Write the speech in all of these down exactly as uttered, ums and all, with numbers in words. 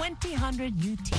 twenty hundred U T.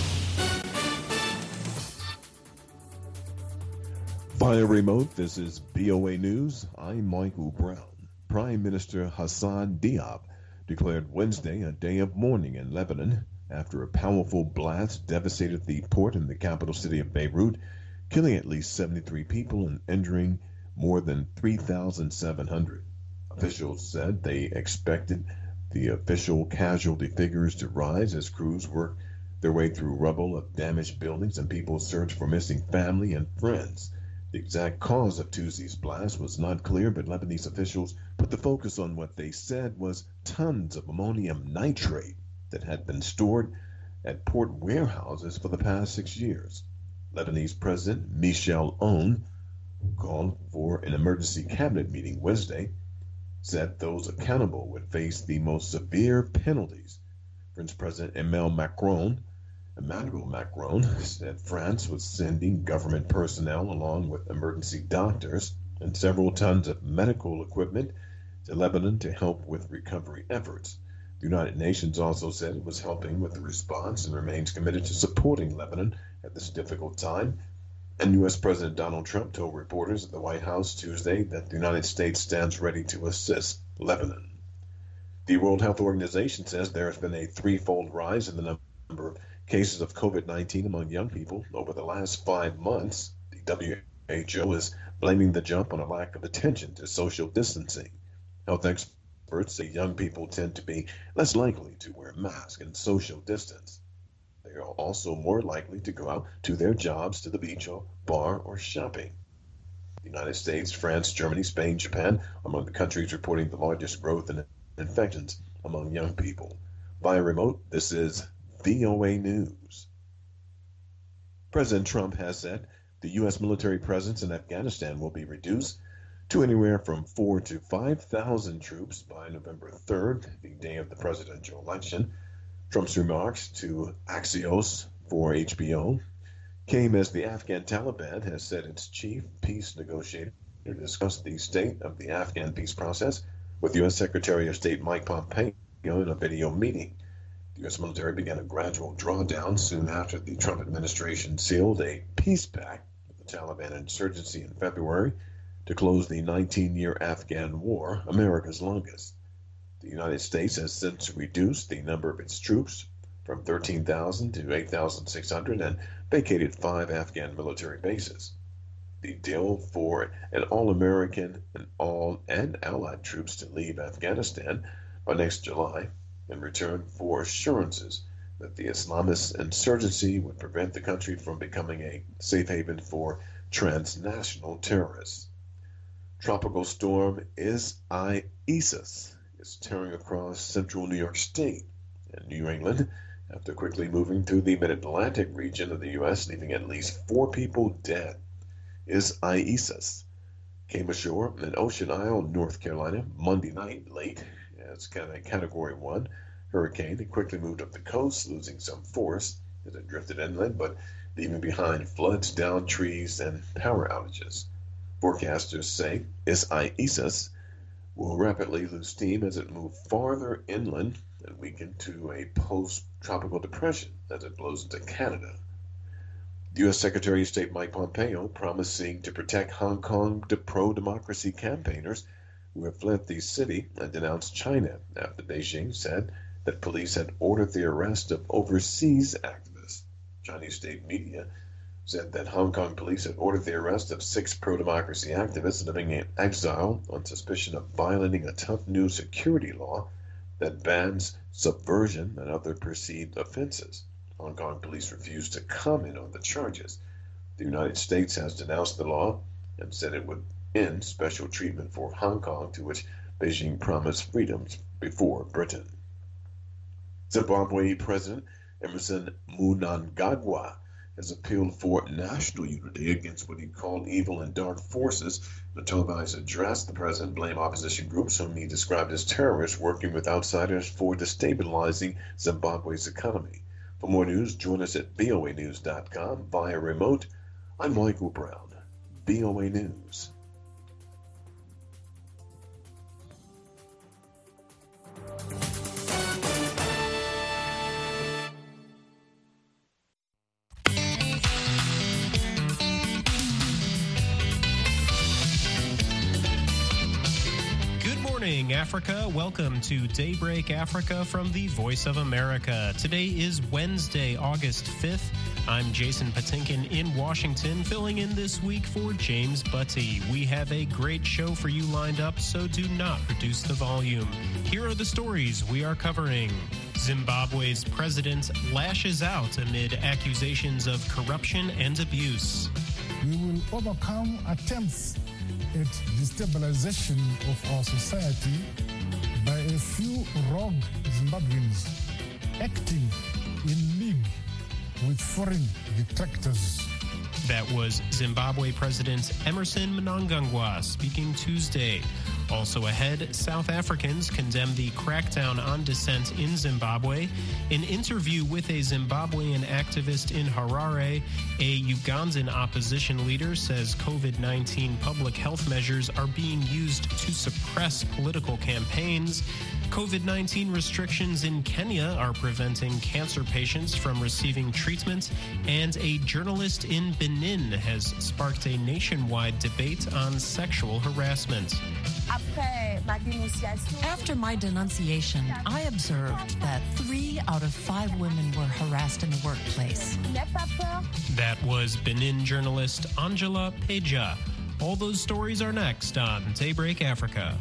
Via remote, this is B O A News. I'm Michael Brown. Prime Minister Hassan Diab declared Wednesday a day of mourning in Lebanon after a powerful blast devastated the port in the capital city of Beirut, killing at least seventy-three people and injuring more than three thousand seven hundred. Officials said they expected the official casualty figures to rise as crews worked their way through rubble of damaged buildings and people searched for missing family and friends. The exact cause of Tuesday's blast was not clear, but Lebanese officials put the focus on what they said was tons of ammonium nitrate that had been stored at port warehouses for the past six years. Lebanese President Michel Aoun, who called for an emergency cabinet meeting Wednesday, said those accountable would face the most severe penalties. French President Emmanuel Macron Emmanuel Macron said France was sending government personnel along with emergency doctors and several tons of medical equipment to Lebanon to help with recovery efforts. The United Nations also said it was helping with the response and remains committed to supporting Lebanon at this difficult time. And U S President Donald Trump told reporters at the White House Tuesday that the United States stands ready to assist Lebanon. The World Health Organization says there has been a threefold rise in the number of cases of COVID nineteen among young people over the last five months. The W H O is blaming the jump on a lack of attention to social distancing. Health experts say young people tend to be less likely to wear masks and social distance. They are also more likely to go out to their jobs, to the beach or bar or shopping. The United States, France, Germany, Spain, Japan are among the countries reporting the largest growth in infections among young people. Via remote, this is V O A News. President Trump has said the U S military presence in Afghanistan will be reduced to anywhere from four to five thousand troops by November third, the day of the presidential election. Trump's remarks to Axios for H B O came as the Afghan Taliban has said its chief peace negotiator discussed the state of the Afghan peace process with U S Secretary of State Mike Pompeo in a video meeting. The U S military began a gradual drawdown soon after the Trump administration sealed a peace pact with the Taliban insurgency in February to close the nineteen-year Afghan war, America's longest. The United States has since reduced the number of its troops from thirteen thousand to eight thousand six hundred and vacated five Afghan military bases. The deal for an all-American and all and allied troops to leave Afghanistan by next July in return for assurances that the Islamist insurgency would prevent the country from becoming a safe haven for transnational terrorists. Tropical storm Isaias is tearing across central New York State and New England after quickly moving through the mid-Atlantic region of the U S, leaving at least four people dead. Isaias came ashore in Ocean Isle, North Carolina, Monday night late as kind of a Category one hurricane. It quickly moved up the coast, losing some force as it drifted inland, but leaving behind floods, downed trees, and power outages. Forecasters say Isaias will rapidly lose steam as it moves farther inland and weaken to a post-tropical depression as it blows into Canada. The U S Secretary of State Mike Pompeo promising to protect Hong Kong pro-democracy campaigners who have fled the city and denounced China after Beijing said that police had ordered the arrest of overseas activists. Chinese state media said that Hong Kong police had ordered the arrest of six pro-democracy activists living in exile on suspicion of violating a tough new security law that bans subversion and other perceived offenses. Hong Kong police refused to comment on the charges. The United States has denounced the law and said it would end special treatment for Hong Kong, to which Beijing promised freedoms before Britain. Zimbabwe President Emerson Mnangagwa has appealed for national unity against what he called evil and dark forces. In a televised address, the president blamed opposition groups whom he described as terrorists working with outsiders for destabilizing Zimbabwe's economy. For more news, join us at V O A news dot com via remote. I'm Michael Brown, V O A News. morning, Africa. Welcome to Daybreak Africa from the Voice of America. Today is Wednesday, August fifth. I'm Jason Patinkin in Washington, filling in this week for James Butty. We have a great show for you lined up, so do not reduce the volume. Here are the stories we are covering. Zimbabwe's president lashes out amid accusations of corruption and abuse. We will overcome attempts at destabilization of our society by a few rogue Zimbabweans acting in league with foreign detractors. That was Zimbabwe President Emmerson Mnangagwa speaking Tuesday. Also ahead, South Africans condemn the crackdown on dissent in Zimbabwe. An interview with a Zimbabwean activist in Harare. A Ugandan opposition leader says COVID nineteen public health measures are being used to suppress political campaigns. COVID nineteen restrictions in Kenya are preventing cancer patients from receiving treatment. And a journalist in Benin has sparked a nationwide debate on sexual harassment. After my denunciation, I observed that three out of five women were harassed in the workplace. That was Benin journalist Angela Peja. All those stories are next on Daybreak Africa.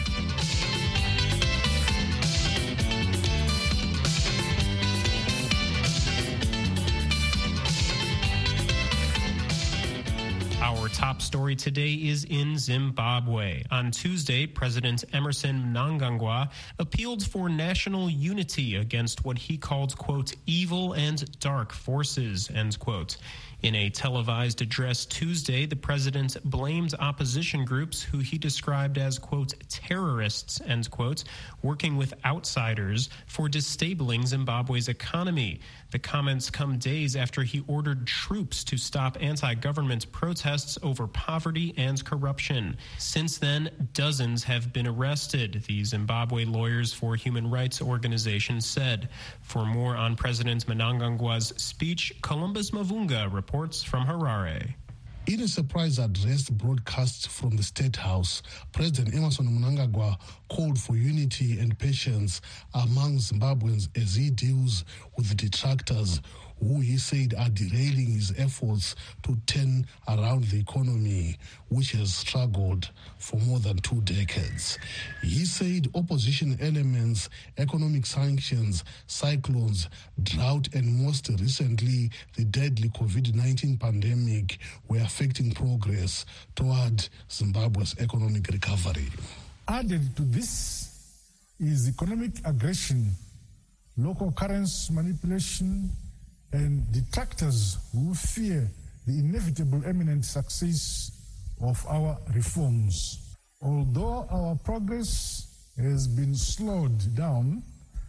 Our top story today is in Zimbabwe. On Tuesday, President Emmerson Mnangagwa appealed for national unity against what he called, quote, evil and dark forces, end quote. In a televised address Tuesday, the president blamed opposition groups who he described as, quote, terrorists, end quote, working with outsiders for disabling Zimbabwe's economy. The comments come days after he ordered troops to stop anti-government protests over poverty and corruption. Since then, dozens have been arrested, the Zimbabwe Lawyers for Human Rights organization said. For more on President Mnangagwa's speech, Columbus Mavunga reports from Harare. In a surprise address broadcast from the State House, President Emmerson Mnangagwa called for unity and patience among Zimbabweans as he deals with the detractors who he said are derailing his efforts to turn around the economy, which has struggled for more than two decades. He said opposition elements, economic sanctions, cyclones, drought, and most recently the deadly COVID nineteen pandemic were affecting progress toward Zimbabwe's economic recovery. Added to this is economic aggression, local currency manipulation, and detractors who fear the inevitable imminent success of our reforms. Although our progress has been slowed down,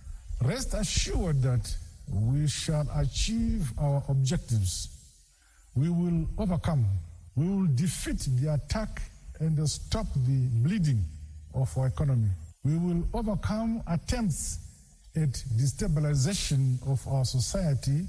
rest assured that we shall achieve our objectives. We will overcome. We will defeat the attack and stop the bleeding of our economy. We will overcome attempts at destabilization of our society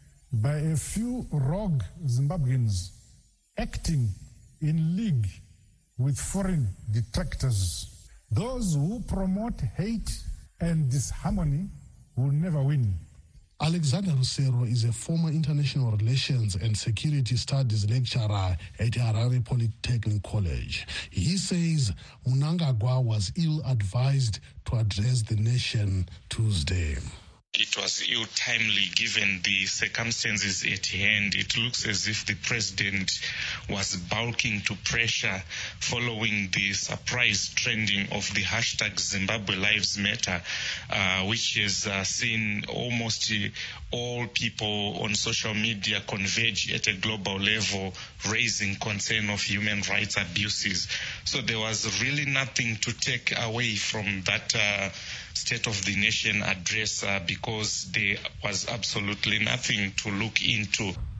by a few rogue Zimbabweans acting in league with foreign detractors. Those who promote hate and disharmony will never win. Alexander Rusero is a former international relations and security studies lecturer at Harare Polytechnic College. He says Mnangagwa was ill-advised to address the nation Tuesday. It was ill-timely given the circumstances at hand. It looks as if the president was bulking to pressure following the surprise trending of the hashtag Zimbabwe Lives Matter, uh, which has uh, seen almost uh, all people on social media converge at a global level, raising concern of human rights abuses. So there was really nothing to take away from that uh, State of the Nation address uh, because there was absolutely nothing to look into.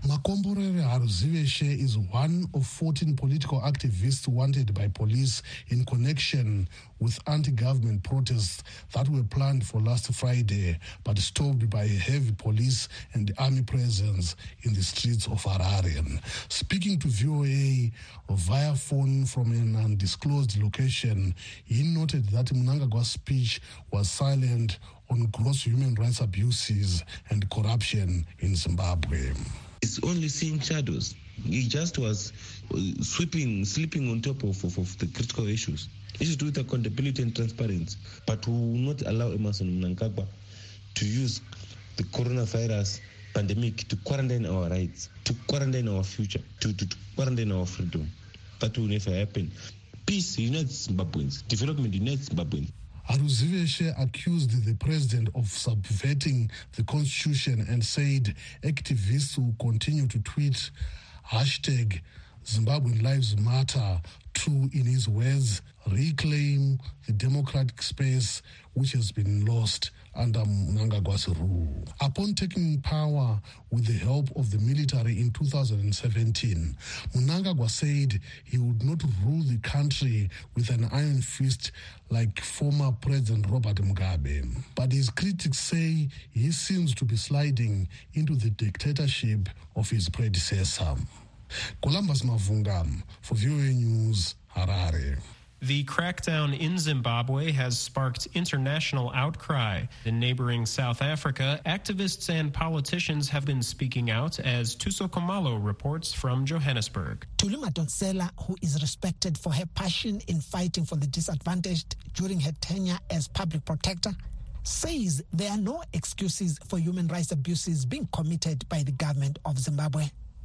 Makomborere Haruziveshe is one of fourteen political activists wanted by police in connection with anti-government protests that were planned for last Friday but stopped by a heavy police and army presence in the streets of Harare. Speaking to V O A via phone from an undisclosed location, he noted that Mnangagwa's speech was silent on gross human rights abuses and corruption in Zimbabwe. It's only seeing shadows. He just was sweeping, sleeping on top of, of, of the critical issues. Issues to do with accountability and transparency. But we will not allow Emmerson Mnangagwa to use the coronavirus pandemic to quarantine our rights, to quarantine our future, to, to, to quarantine our freedom. That will never happen. Peace unites Zimbabweans. Development unites Zimbabweans. Haruziveshe accused the president of subverting the constitution and said activists will continue to tweet hashtag Zimbabwean Lives Matter to, in his words, reclaim the democratic space which has been lost under Mnangagwa's rule. Upon taking power with the help of the military in two thousand seventeen, Mnangagwa said he would not rule the country with an iron fist like former President Robert Mugabe. But his critics say he seems to be sliding into the dictatorship of his predecessor. Columbus Mavunga for V O A News, Harare. The crackdown in Zimbabwe has sparked international outcry. In neighboring South Africa, activists and politicians have been speaking out, as Tuso Komalo reports from Johannesburg. Tuli Madonsela, who is respected for her passion in fighting for the disadvantaged during her tenure as public protector, says there are no excuses for human rights abuses being committed by the government of Zimbabwe.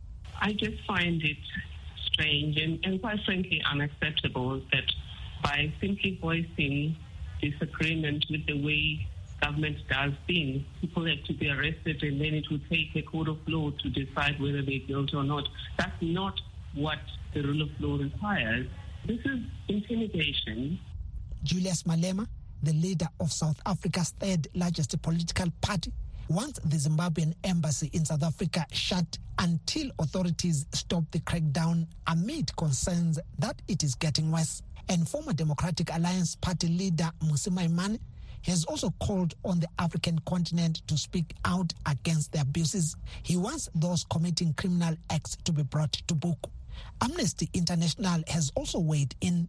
I just find it strange and, and quite frankly unacceptable that by simply voicing disagreement with the way government does things, people have to be arrested and then it will take a court of law to decide whether they're guilty or not. That's not what the rule of law requires. This is intimidation. Julius Malema, the leader of South Africa's third largest political party, wants the Zimbabwean embassy in South Africa shut until authorities stop the crackdown amid concerns that it is getting worse. And former Democratic Alliance Party leader Mmusi Maimane has also called on the African continent to speak out against the abuses. He wants those committing criminal acts to be brought to book. Amnesty International has also weighed in.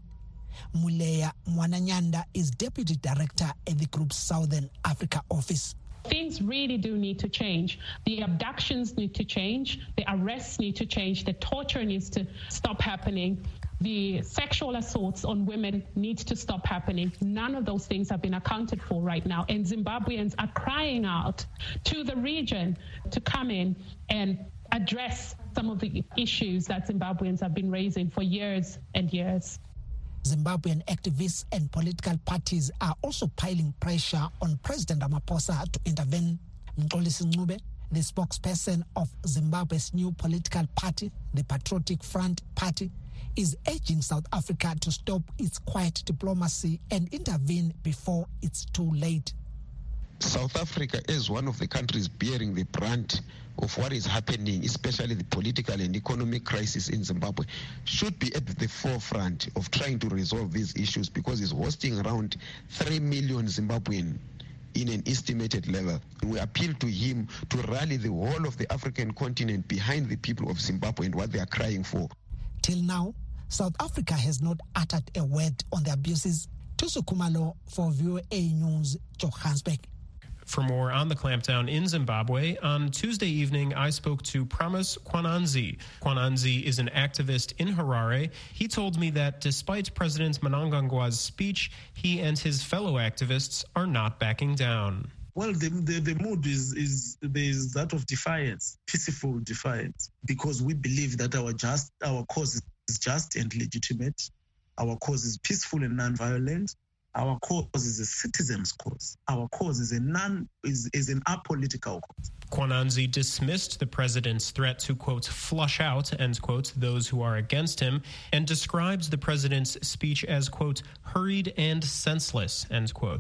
Muleya Mwananyanda is deputy director at the group's Southern Africa office. Things really do need to change. The abductions need to change. The arrests need to change. The torture needs to stop happening. The sexual assaults on women need to stop happening. None of those things have been accounted for right now. And Zimbabweans are crying out to the region to come in and address some of the issues that Zimbabweans have been raising for years and years. Zimbabwean activists and political parties are also piling pressure on President Ramaphosa to intervene. Mxolisi Ncube, the spokesperson of Zimbabwe's new political party, the Patriotic Front Party, is urging South Africa to stop its quiet diplomacy and intervene before it's too late. South Africa is one of the countries bearing the brunt of what is happening, especially the political and economic crisis in Zimbabwe, should be at the forefront of trying to resolve these issues because it's hosting around three million Zimbabwean in an estimated level. We appeal to him to rally the whole of the African continent behind the people of Zimbabwe and what they are crying for. Till now, South Africa has not uttered a word on the abuses. Tuso Kumalo for V O A News, Johannesburg. For more on the clampdown in Zimbabwe, on Tuesday evening, I spoke to Promise Kwananzi. Kwananzi is an activist in Harare. He told me that despite President Mnangagwa's speech, he and his fellow activists are not backing down. Well, the, the, the mood is, is there is that of defiance, peaceful defiance, because we believe that our just our cause is just and legitimate. Our cause is peaceful and non-violent. Our cause is a citizen's cause. Our cause is a non is, is an apolitical cause. Kwananzi dismissed the president's threat to, quote, flush out, end quote, those who are against him, and describes the president's speech as, quote, hurried and senseless, end quote.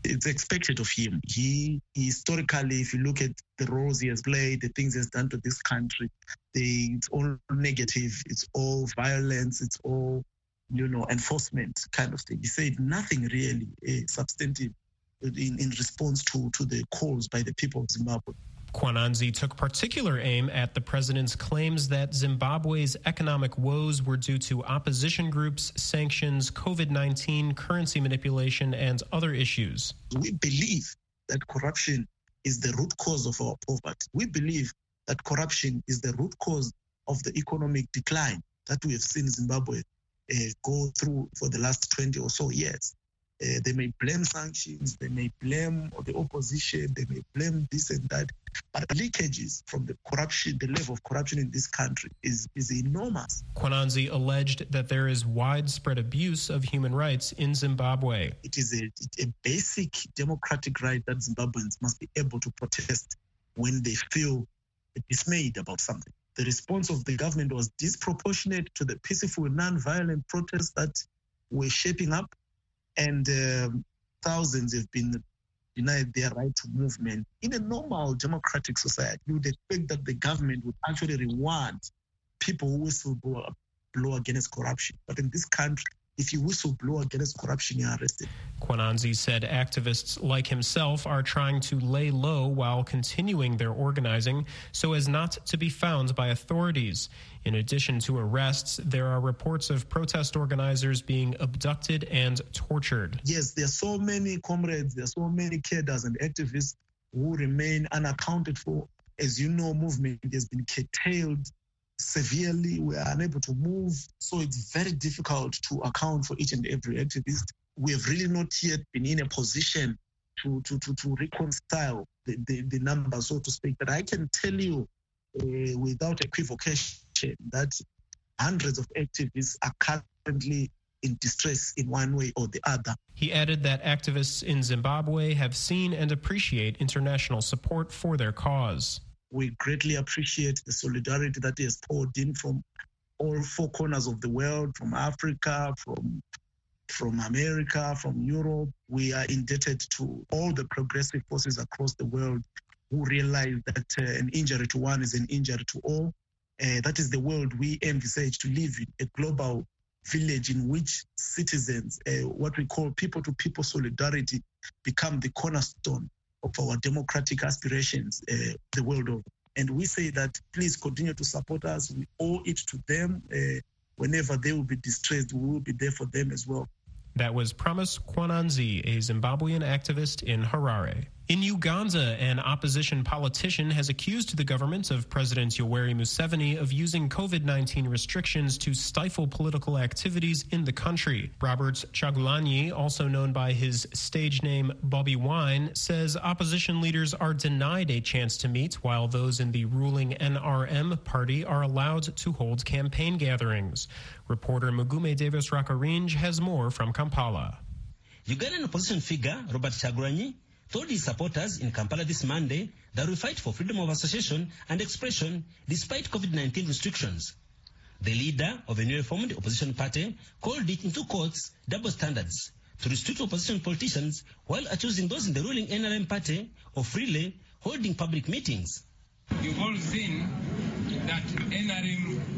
it's expected of him. He historically, if you look at the roles he has played, the things he has done to this country, they, it's all negative, it's all violence, it's all, you know, enforcement kind of thing. He said nothing really uh, substantive in, in response to, to the calls by the people of Zimbabwe. Kwananzi took particular aim at the president's claims that Zimbabwe's economic woes were due to opposition groups, sanctions, COVID nineteen, currency manipulation, and other issues. We believe that corruption is the root cause of our poverty. We believe that corruption is the root cause of the economic decline that we have seen Zimbabwe uh, go through for the last twenty or so years. Uh, they may blame sanctions, they may blame the opposition, they may blame this and that, but leakages from the corruption, the level of corruption in this country is, is enormous. Kwananzi alleged that there is widespread abuse of human rights in Zimbabwe. It is a, a basic democratic right that Zimbabweans must be able to protest when they feel dismayed about something. The response of the government was disproportionate to the peaceful, non-violent protests that were shaping up. And um, thousands have been denied their right to movement. In a normal democratic society, you would expect that the government would actually reward people who whistleblow blow against corruption. But in this country, if you whistleblow against corruption, you're arrested. Kwananzi said activists like himself are trying to lay low while continuing their organizing so as not to be found by authorities. In addition to arrests, there are reports of protest organizers being abducted and tortured. Yes, there are so many comrades, there are so many cadres and activists who remain unaccounted for. As you know, movement has been curtailed severely. We are unable to move, so it's very difficult to account for each and every activist. We have really not yet been in a position to to to, to reconcile the, the, the numbers, so to speak. But I can tell you uh, without equivocation that hundreds of activists are currently in distress in one way or the other. He added that activists in Zimbabwe have seen and appreciate international support for their cause. We greatly appreciate the solidarity that is poured in from all four corners of the world, from Africa, from, from America, from Europe. We are indebted to all the progressive forces across the world who realize that uh, an injury to one is an injury to all. Uh, that is the world we envisage to live in, a global village in which citizens, uh, what we call people-to-people solidarity, become the cornerstone of our democratic aspirations uh, the world over. And we say that please continue to support us. We owe it to them. Uh, whenever they will be distressed, we will be there for them as well. That was Promise Kwananzi, a Zimbabwean activist in Harare. In Uganda, an opposition politician has accused the government of President Yoweri Museveni of using COVID nineteen restrictions to stifle political activities in the country. Robert Chagulanyi, also known by his stage name Bobby Wine, says opposition leaders are denied a chance to meet while those in the ruling N R M party are allowed to hold campaign gatherings. Reporter Mugume Davis Rakarinj has more from Kampala. Ugandan opposition figure Robert Chagulanyi told his supporters in Kampala this Monday that we fight for freedom of association and expression despite COVID nineteen restrictions. The leader of a newly formed opposition party called it into courts double standards to restrict opposition politicians while accusing those in the ruling N R M party of freely holding public meetings. You've all seen that N R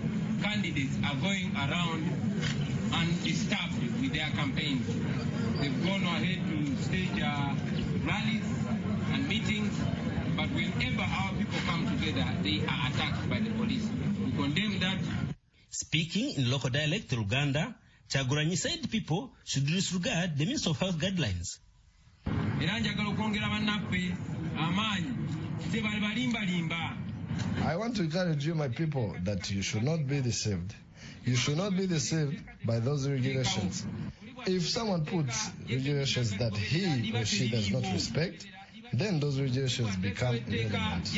M candidates are going around undisturbed with their campaigns. They've gone ahead to stage uh, rallies and meetings, but whenever our people come together, they are attacked by the police. We condemn that. Speaking in local dialect Uganda, Chagulanyi said people should disregard the Ministry of Health guidelines. I want to encourage you, my people, that you should not be deceived. You should not be deceived by those regulations. If someone puts regulations that he or she does not respect, then those regulations become irrelevant.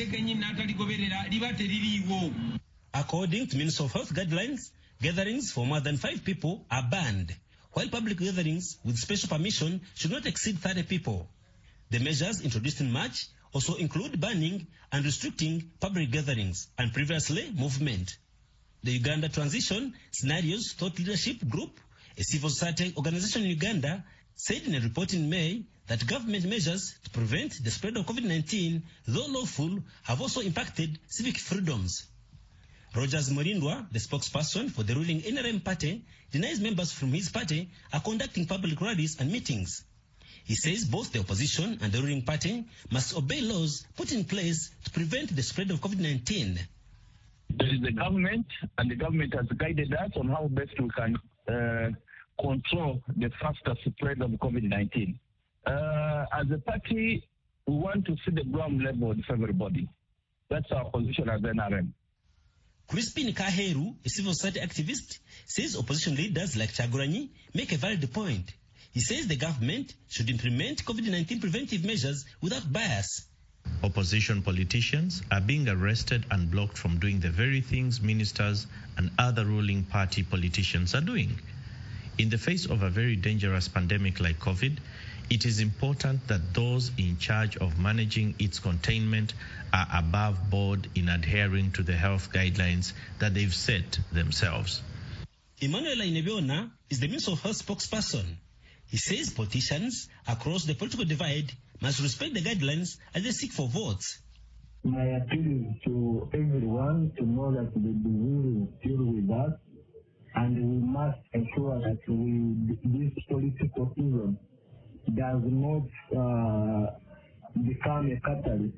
According to Ministry of Health guidelines, gatherings for more than five people are banned, while public gatherings with special permission should not exceed thirty people. The measures introduced in March also include banning and restricting public gatherings and previously movement. The Uganda Transition Scenarios Thought Leadership Group, a civil society organization in Uganda, said in a report in May that government measures to prevent the spread of COVID nineteen, though lawful, have also impacted civic freedoms. Rogers Morindwa, the spokesperson for the ruling N R M party, denies members from his party are conducting public rallies and meetings. He says both the opposition and the ruling party must obey laws put in place to prevent the spread of COVID nineteen. There is a government, and the government has guided us on how best we can uh, control the faster spread of COVID nineteen. Uh, as a party, we want to see the ground level for everybody. That's our position as N R M. Crispin Kaheru, a civil society activist, says opposition leaders like Kyagulanyi make a valid point. He says the government should implement COVID nineteen preventive measures without bias. Opposition politicians are being arrested and blocked from doing the very things ministers and other ruling party politicians are doing. In the face of a very dangerous pandemic like COVID, it is important that those in charge of managing its containment are above board in adhering to the health guidelines that they've set themselves. Emmanuel Inebiona is the Minister of Health spokesperson. He says politicians across the political divide must respect the guidelines as they seek for votes. My appeal is to everyone to know that the disease is still with us, and we must ensure that we, this political season does not uh, become a catalyst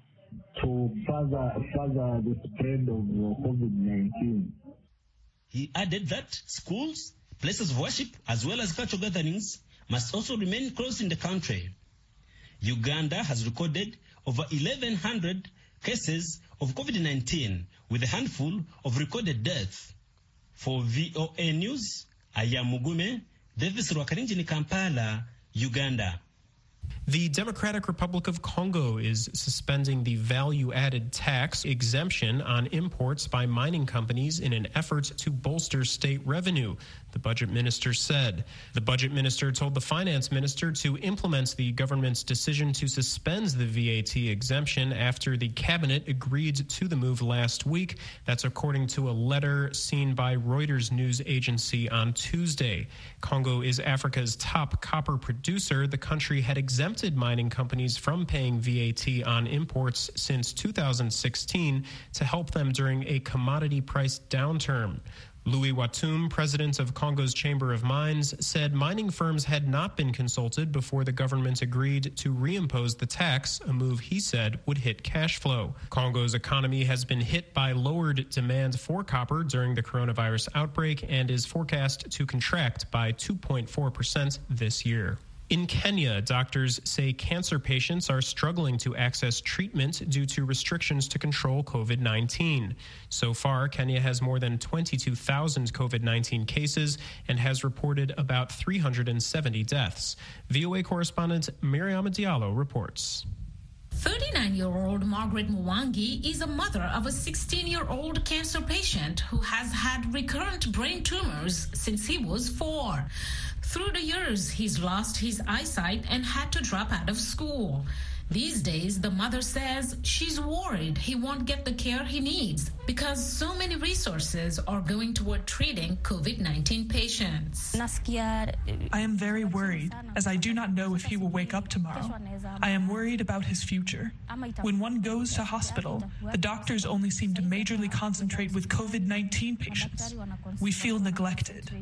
to further, further the spread of COVID nineteen. He added that schools, places of worship, as well as cultural gatherings must also remain closed in the country. Uganda has recorded over eleven hundred cases of COVID nineteen, with a handful of recorded deaths. For V O A News, I am Mugume, Davis Rwakarinji, Kampala, Uganda. The Democratic Republic of Congo is suspending the value-added tax exemption on imports by mining companies in an effort to bolster state revenue, the budget minister said. The budget minister told the finance minister to implement the government's decision to suspend the V A T exemption after the cabinet agreed to the move last week. That's according to a letter seen by Reuters news agency on Tuesday. Congo is Africa's top copper producer. The country had exempted mining companies from paying V A T on imports since two thousand sixteen to help them during a commodity price downturn. Louis Watum, president of Congo's Chamber of Mines, said mining firms had not been consulted before the government agreed to reimpose the tax, a move he said would hit cash flow. Congo's economy has been hit by lowered demand for copper during the coronavirus outbreak and is forecast to contract by two point four percent this year. In Kenya, doctors say cancer patients are struggling to access treatment due to restrictions to control COVID nineteen. So far, Kenya has more than twenty-two thousand COVID nineteen cases and has reported about three hundred seventy deaths. V O A correspondent Miriam Diallo reports. thirty-nine-year-old Margaret Mwangi is a mother of a sixteen-year-old cancer patient who has had recurrent brain tumors since he was four. Through the years, he's lost his eyesight and had to drop out of school. These days, the mother says she's worried he won't get the care he needs because so many resources are going toward treating COVID nineteen patients. I am very worried, as I do not know if he will wake up tomorrow. I am worried about his future. When one goes to hospital, the doctors only seem to majorly concentrate with COVID nineteen patients. We feel neglected.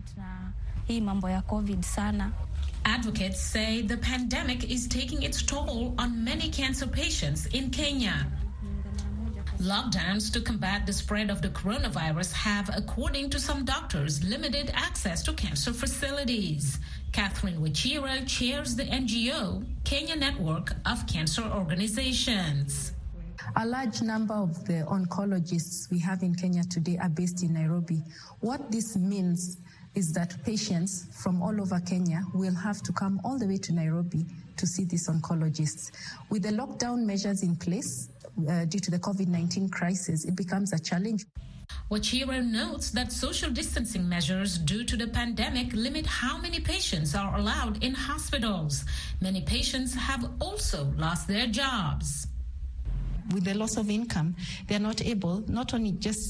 Advocates say the pandemic is taking its toll on many cancer patients in Kenya. Lockdowns to combat the spread of the coronavirus have, according to some doctors, limited access to cancer facilities. Catherine Wachira chairs the N G O, Kenya Network of Cancer Organizations. A large number of the oncologists we have in Kenya today are based in Nairobi. What this means is that patients from all over Kenya will have to come all the way to Nairobi to see these oncologists. With the lockdown measures in place uh, due to the COVID nineteen crisis, it becomes a challenge. Wachira notes that social distancing measures due to the pandemic limit how many patients are allowed in hospitals. Many patients have also lost their jobs. With the loss of income, they are not able not only just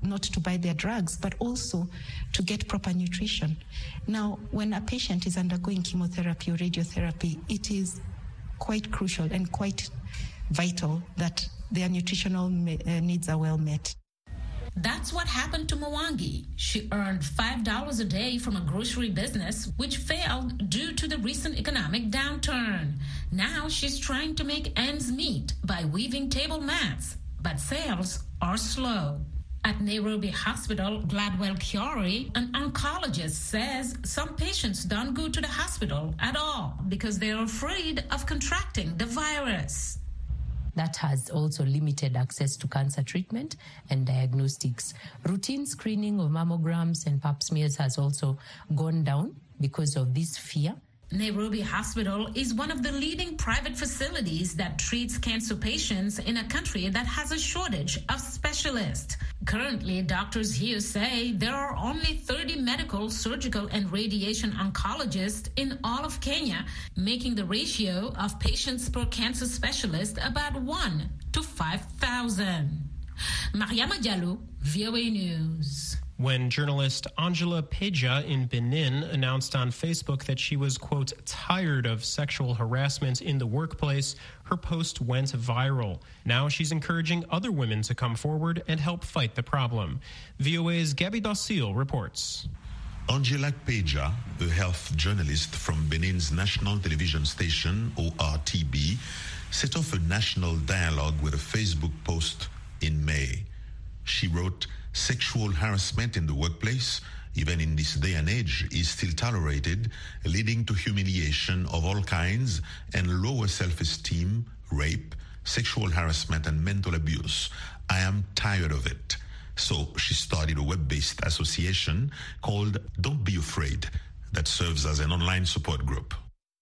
not to buy their drugs, but also to get proper nutrition. Now, when a patient is undergoing chemotherapy or radiotherapy, it is quite crucial and quite vital that their nutritional needs are well met. That's what happened to Mwangi. She earned five dollars a day from a grocery business, which failed due to the recent economic downturn. Now she's trying to make ends meet by weaving table mats, but sales are slow. At Nairobi Hospital, Gladwell Kiori, an oncologist, says some patients don't go to the hospital at all because they're afraid of contracting the virus. That has also limited access to cancer treatment and diagnostics. Routine screening of mammograms and pap smears has also gone down because of this fear. Nairobi Hospital is one of the leading private facilities that treats cancer patients in a country that has a shortage of specialists. Currently, doctors here say there are only thirty medical, surgical, and radiation oncologists in all of Kenya, making the ratio of patients per cancer specialist about one to five thousand. Mariama Diallo, V O A News. When journalist Angela Peja in Benin announced on Facebook that she was, quote, tired of sexual harassment in the workplace, her post went viral. Now she's encouraging other women to come forward and help fight the problem. V O A's Gabby Docile reports. Angela Peja, a health journalist from Benin's national television station, O R T B, set off a national dialogue with a Facebook post in May. She wrote, "Sexual harassment in the workplace, even in this day and age, is still tolerated, leading to humiliation of all kinds and lower self-esteem, rape, sexual harassment, and mental abuse. I am tired of it." So she started a web-based association called Don't Be Afraid that serves as an online support group.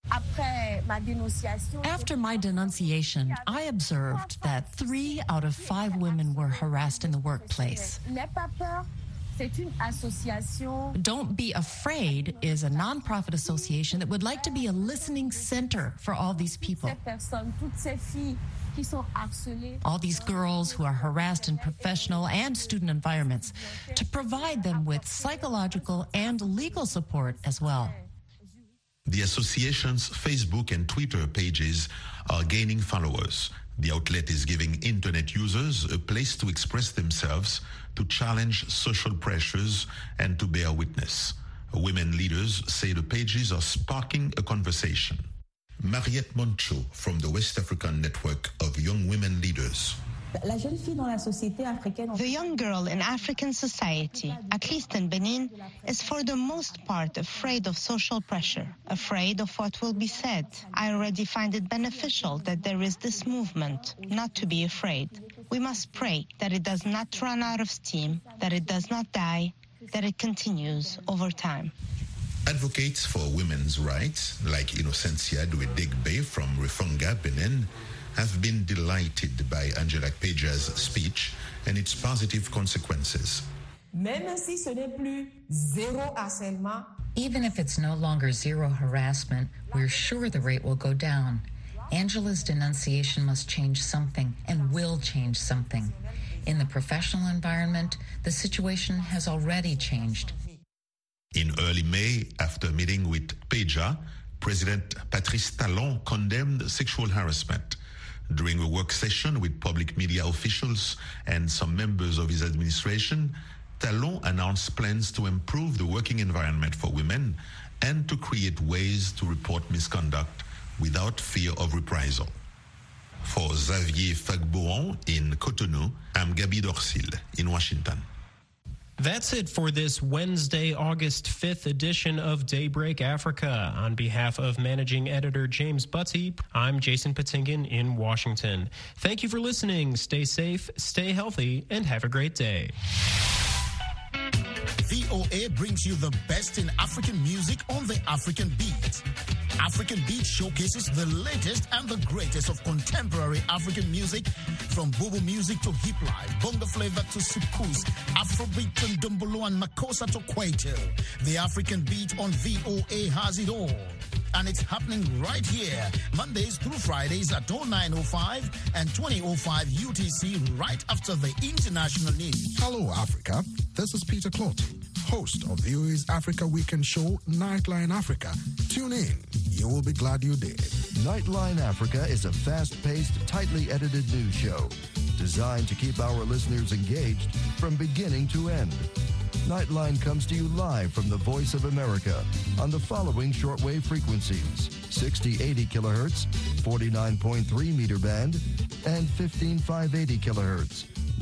After my denunciation, I observed that three out of five women were harassed in the workplace. Don't Be Afraid is a nonprofit association that would like to be a listening center for all these people. All these girls who are harassed in professional and student environments, to provide them with psychological and legal support as well. The association's Facebook and Twitter pages are gaining followers. The outlet is giving internet users a place to express themselves, to challenge social pressures, and to bear witness. Women leaders say the pages are sparking a conversation. Mariette Moncho from the West African Network of Young Women Leaders. The young girl in African society, at least in Benin, is for the most part afraid of social pressure, afraid of what will be said. I already find it beneficial that there is this movement, not to be afraid. We must pray that it does not run out of steam, that it does not die, that it continues over time. Advocates for women's rights, like Innocencia Duedegbe from Refunga, Benin, have been delighted by Angela Peja's speech and its positive consequences. Even if it's no longer zero harassment, we're sure the rate will go down. Angela's denunciation must change something and will change something. In the professional environment, the situation has already changed. In early May, after meeting with Peja, President Patrice Talon condemned sexual harassment. During a work session with public media officials and some members of his administration, Talon announced plans to improve the working environment for women and to create ways to report misconduct without fear of reprisal. For Xavier Fagbouron in Cotonou, I'm Gabi Dorcil in Washington. That's it for this Wednesday, August fifth edition of Daybreak Africa. On behalf of managing editor James Butty, I'm Jason Patinkin in Washington. Thank you for listening. Stay safe, stay healthy, and have a great day. V O A brings you the best in African music on the African Beat. African Beat showcases the latest and the greatest of contemporary African music, from Bobo music to hip life, bongo flavor to soukous, Afrobeat to Ndombolo and Makossa to Kwaito. The African Beat on V O A has it all. and it's happening right here, Mondays through Fridays at oh nine oh five and twenty oh five U T C, right after the international news. Hello, Africa. This is Peter Clotty, host of V O A's Africa Weekend show, Nightline Africa. Tune in. You will be glad you did. Nightline Africa is a fast-paced, tightly edited news show designed to keep our listeners engaged from beginning to end. Nightline comes to you live from the Voice of America on the following shortwave frequencies: sixty eighty kilohertz, forty-nine point three meter band, and fifteen five eighty kilohertz.